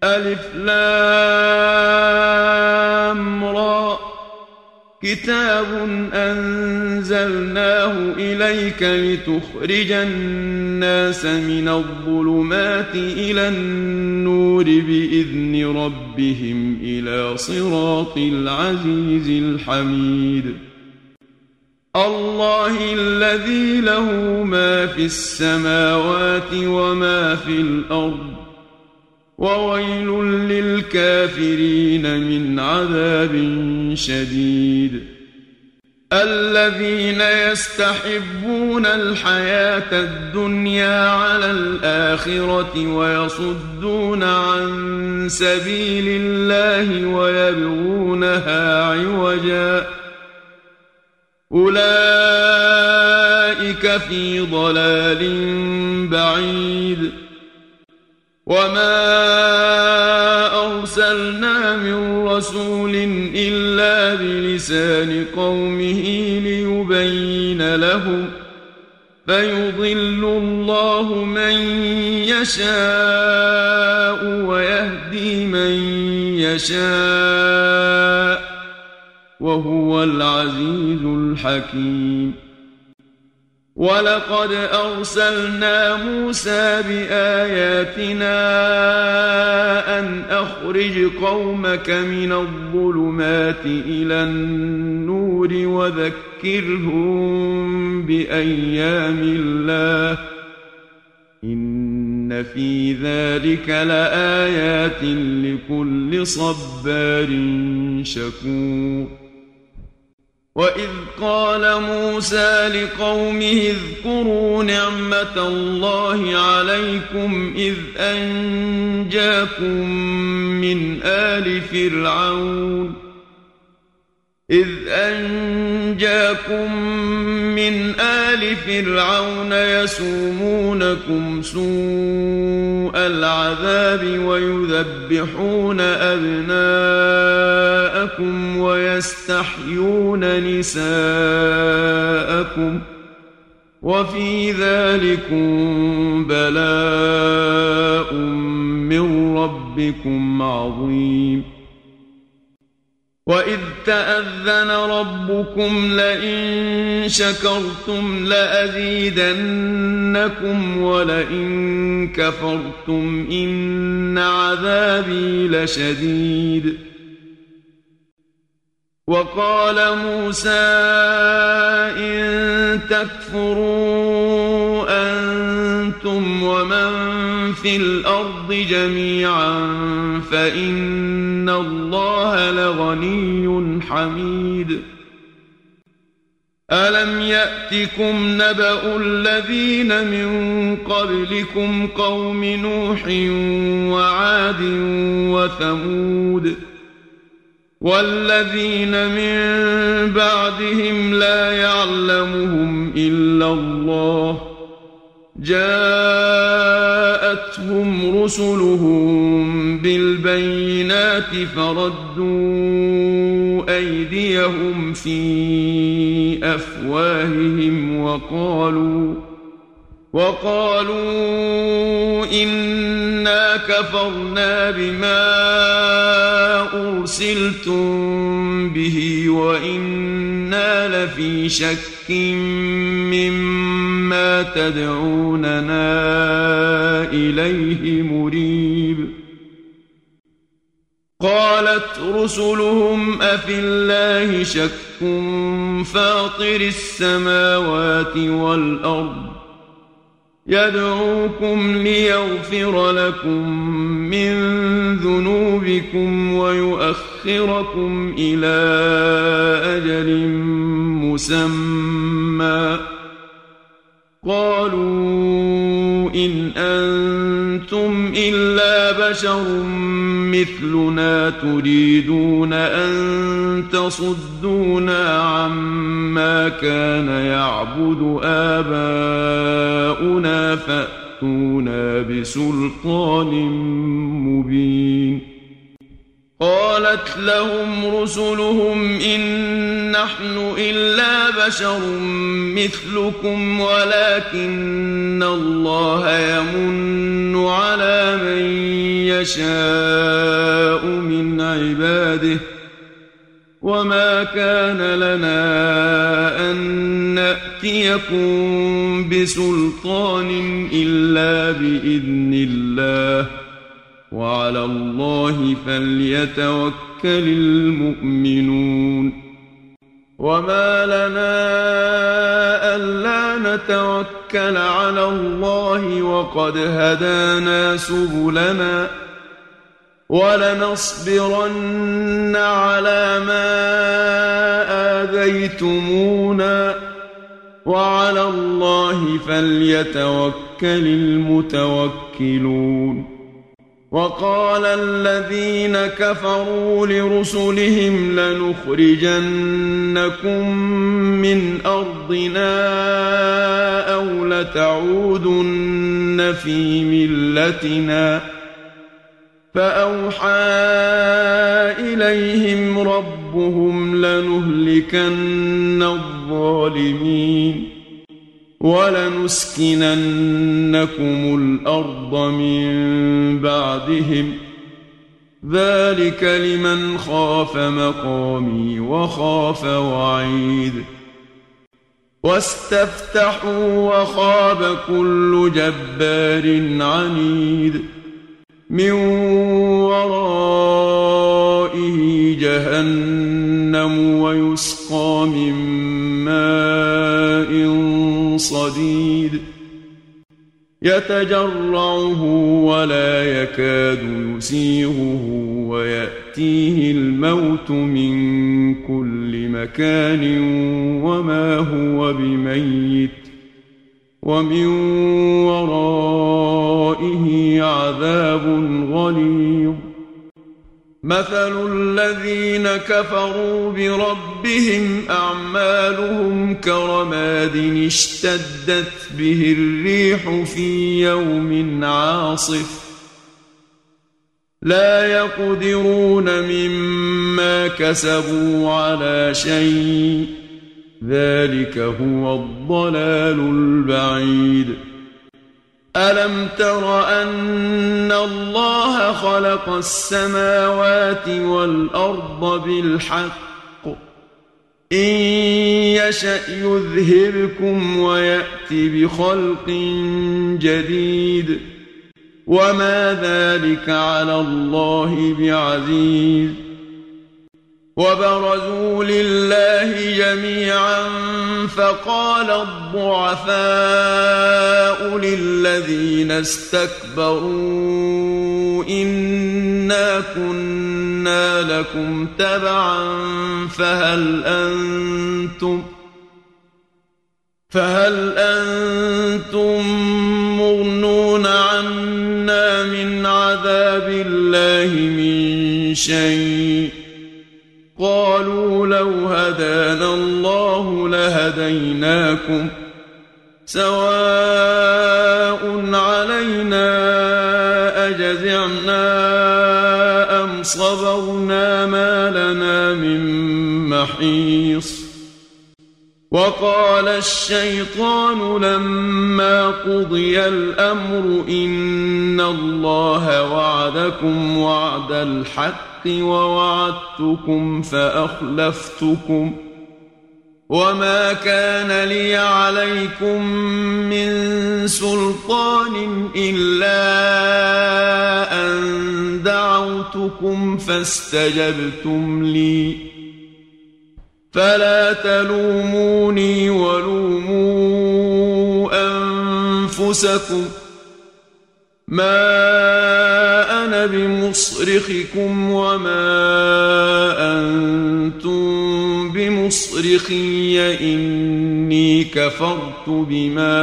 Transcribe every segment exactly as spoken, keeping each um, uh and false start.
ألف لام را كتاب أنزلناه إليك لتخرج الناس من الظلمات إلى النور بإذن ربهم إلى صراط العزيز الحميد الله الذي له ما في السماوات وما في الأرض وويل للكافرين من عذاب شديد الذين يستحبون الحياة الدنيا على الآخرة ويصدون عن سبيل الله ويبغونها عوجا أولئك في ضلال بعيد وما أرسلنا من رسول إلا بلسان قومه ليبين لهم فيضل الله من يشاء ويهدي من يشاء وهو العزيز الحكيم ولقد أرسلنا موسى بآياتنا أن أخرج قومك من الظلمات إلى النور وذكرهم بأيام الله إن في ذلك لآيات لكل صبار شكور وإذ قال موسى لقومه اذكروا نعمة الله عليكم إذ أنجاكم من آل فرعون إذ أنجاكم من آل فرعون يسومونكم سوء العذاب ويذبحون أبناءكم ويستحيون نساءكم وفي ذلكم بلاء من ربكم عظيم وإذ تأذن ربكم لئن شكرتم لأزيدنكم ولئن كفرتم إن عذابي لشديد وقال موسى إن تكفروا أنتم ومن في الأرض جميعا فإن الله لغني حميد ألم يأتكم نبأ الذين من قبلكم قوم نوح وعاد وثمود والذين من بعدهم لا يعلمهم إلا الله جاءتهم رسلهم بالبينات فردوا أيديهم في أفواههم وقالوا وقالوا إنا كفرنا بما أرسلتم به وإنا لفي شك مما تدعوننا إليه مريب قالت رسلهم أفي الله شك فاطر السماوات والأرض يدعوكم ليغفر لكم من ذنوبكم ويؤخركم إلى أجل مسمى قالوا إن أنتم إلا بشر مثلنا تريدون أن تصدونا عما كان يعبد آباؤنا فأتونا بسلطان مبين قالت لهم رسلهم إن نحن إلا بشر مثلكم ولكن الله يمن على من يشاء من عباده وما كان لنا أن نأتيكم بسلطان إلا بإذن الله وعلى الله فليتوكل المؤمنون وما لنا ألا نتوكل على الله وقد هدانا سبلنا ولنصبرن على ما آذيتمونا وعلى الله فليتوكل المتوكلون وقال الذين كفروا لرسلهم لنخرجنكم من أرضنا أو لتعودن في ملتنا فأوحى إليهم ربهم لنهلكن الظالمين ولنسكننكم الأرض من بعدهم ذلك لمن خاف مقامي وخاف وعيد واستفتحوا وخاب كل جبار عنيد من ورائه جهنم ويسقى من ماء صديد يتجرعه ولا يكاد يسيغه ويأتيه الموت من كل مكان وما هو بميت ومن ورائه عذاب غليظ مثل الذين كفروا بربهم أعمالهم كرماد اشتدت به الريح في يوم عاصف لا يقدرون مما كسبوا على شيء ذلك هو الضلال البعيد ألم تر أن الله خلق السماوات والأرض بالحق إن يشأ يذهبكم ويأتي بخلق جديد وما ذلك على الله بعزيز وبرزوا لله جميعا فقال الضعفاء للذين استكبروا إنا كنا لكم تبعا فهل أنتم فهل أنتم مغنون عنا من عذاب الله من شيء قالوا لو هدانا الله لهديناكم سواء علينا أجزعنا أم صبرنا ما لنا من محيص وقال الشيطان لما قضي الأمر إن الله وعدكم وعد الحق ووعدتكم فأخلفتكم وما كان لي عليكم من سلطان إلا أن دعوتكم فاستجبتم لي فلا تلوموني ولوموا أنفسكم ما أنا بمصرخكم وما أنتم بمصرخي إني كفرت بما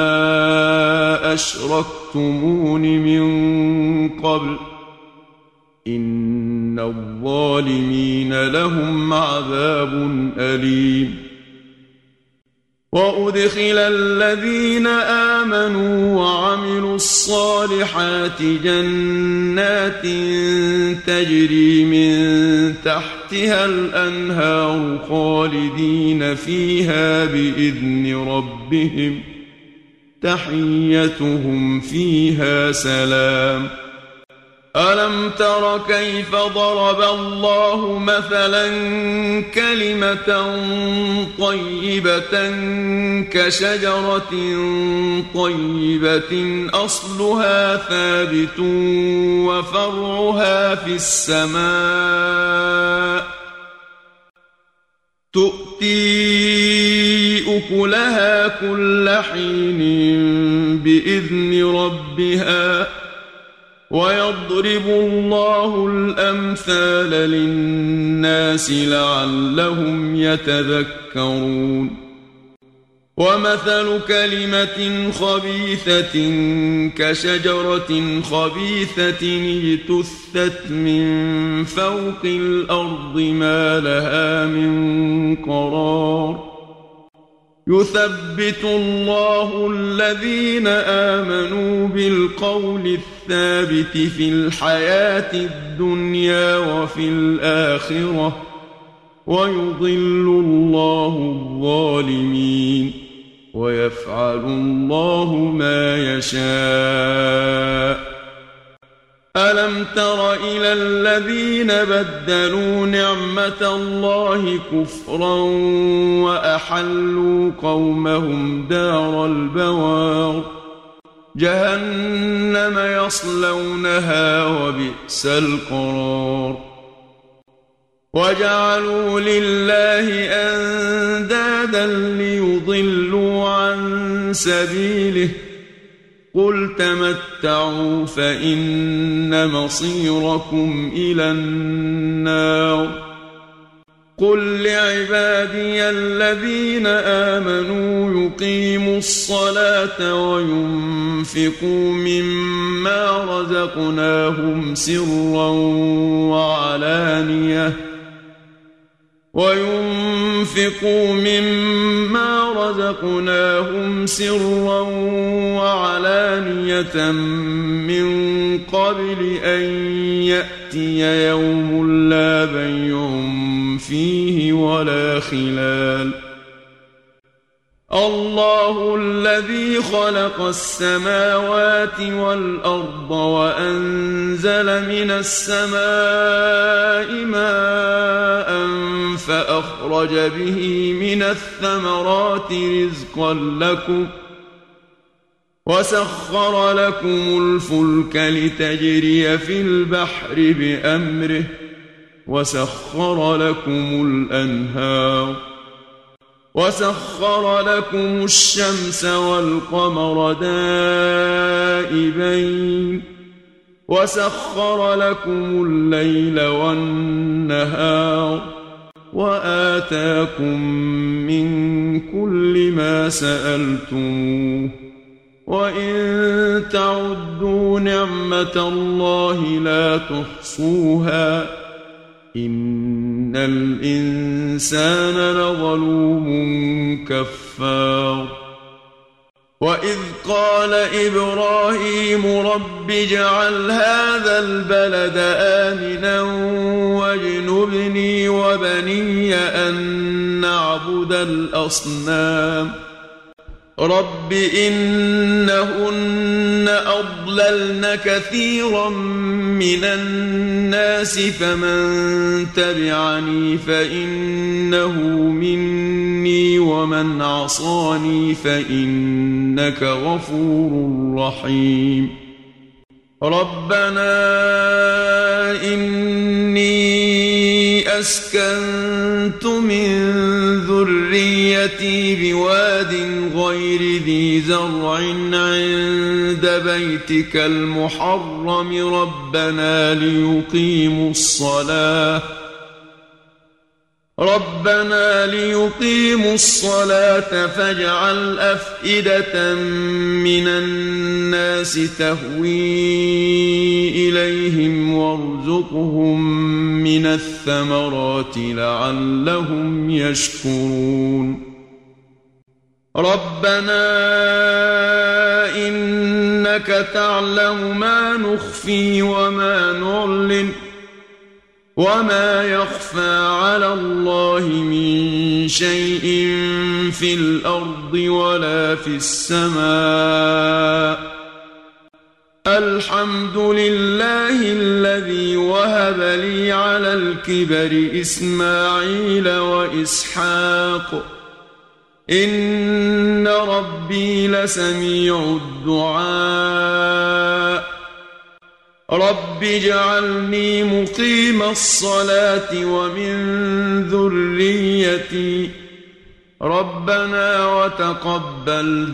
أشركتمون من قبل إن الظالمين لهم عذاب أليم وأدخل الذين آمنوا وعملوا الصالحات جنات تجري من تحتها الأنهار خالدين فيها بإذن ربهم تحيتهم فيها سلام ألم تر كيف ضرب الله مثلا كلمة طيبة كشجرة طيبة أصلها ثابت وفرعها في السماء تؤتي أكلها كل حين بإذن ربها ويضرب الله الأمثال للناس لعلهم يتذكرون ومثل كلمة خبيثة كشجرة خبيثة اجتثت من فوق الأرض ما لها من قرار يثبت الله الذين آمنوا بالقول الثابت في الحياة الدنيا وفي الآخرة ويضل الله الظالمين ويفعل الله ما يشاء ألم تر إلى الذين بدلوا نعمة الله كفرا وأحلوا قومهم دار البوار جهنم يصلونها وبئس القرار وجعلوا لله أندادا ليضلوا عن سبيله قل تمتعوا فإن مصيركم إلى النار قل لعبادي الذين آمنوا يقيموا الصلاة وينفقوا مما رزقناهم سرا وعلانية وينفقوا مما رزقناهم سرا وعلانية من قبل أن يأتي يوم لا بيع فيه ولا خلال الله الذي خلق السماوات والأرض وأنزل من السماء ماء فأخرج به من الثمرات رزقا لكم وسخر لكم الفلك لتجري في البحر بأمره وسخر لكم الأنهار وسخر لكم الشمس والقمر دائبين وسخر لكم الليل والنهار وآتاكم من كل ما سألتموه وإن تعدوا نعمة الله لا تحصوها إن الإنسان لظلوم كفار وإذ قال إبراهيم رب اجعل هذا البلد آمنا واجنبني وبني أن نعبد الأصنام رب إنهن أضللن كثيرا من الناس فمن تبعني فإنه مني ومن عصاني فإنك غفور رحيم ربنا إني أسكنت من ذريتي بواد غير ذي زرع عند بيتك المحرم ربنا ليقيموا الصلاة ربنا ليقيموا الصلاة فاجعل أفئدة من الناس تهوي إليهم وارزقهم من الثمرات لعلهم يشكرون ربنا إنك تعلم ما نخفي وما نعلن وما يخفى على الله من شيء في الأرض ولا في السماء الحمد لله الذي وهب لي على الكبر إسماعيل وإسحاق إن ربي لسميع الدعاء رب اجعلني مقيم الصلاة ومن ذريتي ربنا وتقبل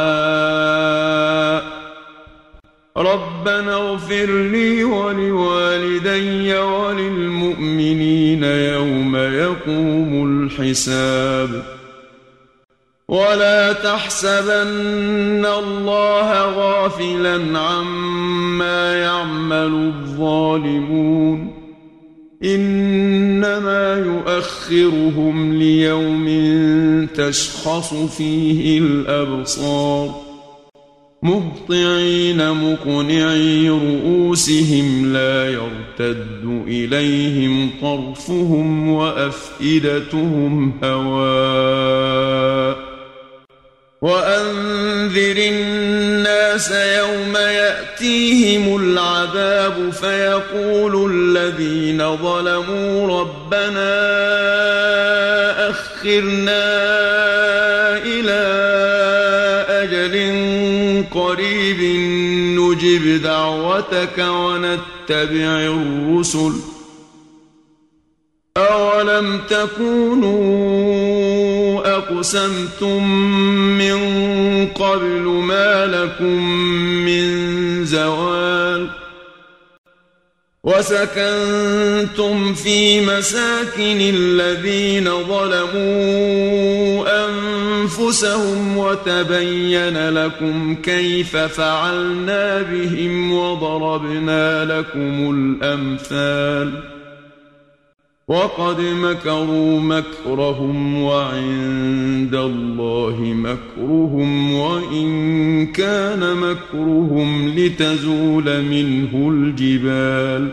دعاء ربنا اغفر لي ولوالدي وللمؤمنين يوم يقوم الحساب ولا تحسبن الله غافلا عما يعمل الظالمون إنما يؤخرهم ليوم تشخص فيه الأبصار مهطعين مقنعي رؤوسهم لا يرتد إليهم طرفهم وأفئدتهم هواء وأنذر الناس يوم يأتيهم العذاب فيقول الذين ظلموا ربنا أخرنا إلى أجل قريب نجب دعوتك ونتبع الرسل أولم تكونوا أقسمتم من قبل ما لكم من زوال وسكنتم في مساكن الذين ظلموا أنفسهم وتبين لكم كيف فعلنا بهم وضربنا لكم الأمثال وقد مكروا مكرهم وعند الله مكرهم وإن كان مكرهم لتزول منه الجبال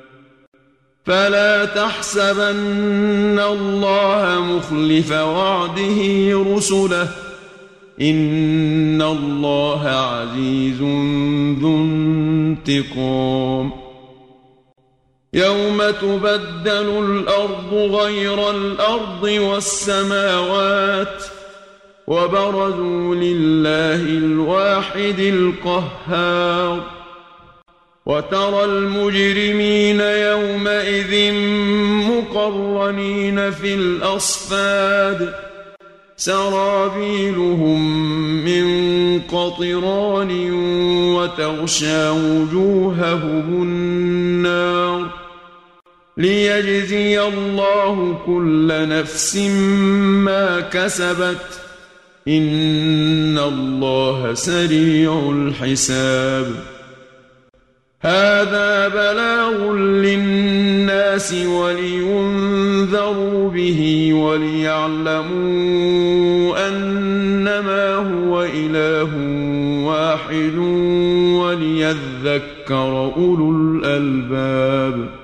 فلا تحسبن الله مخلف وعده رسله إن الله عزيز ذو انتقام يوم تبدل الأرض غير الأرض والسماوات وبرزوا لله الواحد القهار وترى المجرمين يومئذ مقرنين في الأصفاد سرابيلهم من قطران وتغشى وجوههم النار ليجزي الله كل نفس ما كسبت إن الله سريع الحساب هذا بلاغ للناس ولينذروا به وليعلموا أنما هو إله واحد وليذكر أولو الألباب